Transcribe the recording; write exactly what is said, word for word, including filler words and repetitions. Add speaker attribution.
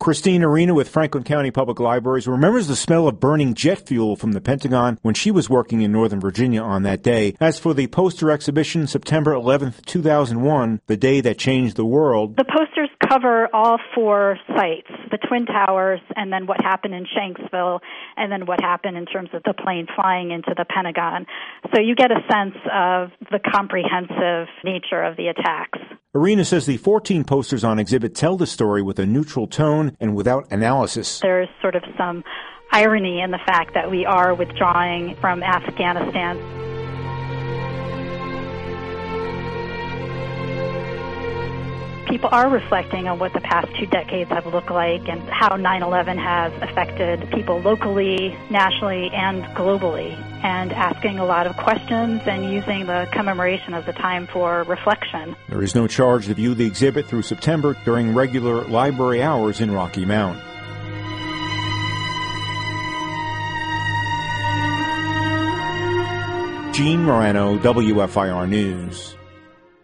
Speaker 1: Christine Arena with Franklin County Public Libraries remembers the smell of burning jet fuel from the Pentagon when she was working in Northern Virginia on that day. As for the poster exhibition, September eleventh, two thousand one, the day that changed the world.
Speaker 2: The posters cover all four sites, the Twin Towers, and then what happened in Shanksville, and then what happened in terms of the plane flying into the Pentagon. So you get a sense of the comprehensive nature of the attacks.
Speaker 1: Arena says the fourteen posters on exhibit tell the story with a neutral tone and without analysis.
Speaker 2: There's sort of some irony in the fact that we are withdrawing from Afghanistan. People are reflecting on what the past two decades have looked like and how nine eleven has affected people locally, nationally, and globally, and asking a lot of questions and using the commemoration as a time for reflection.
Speaker 1: There is no charge to view the exhibit through September during regular library hours in Rocky Mount. Gene Morano, W F I R News.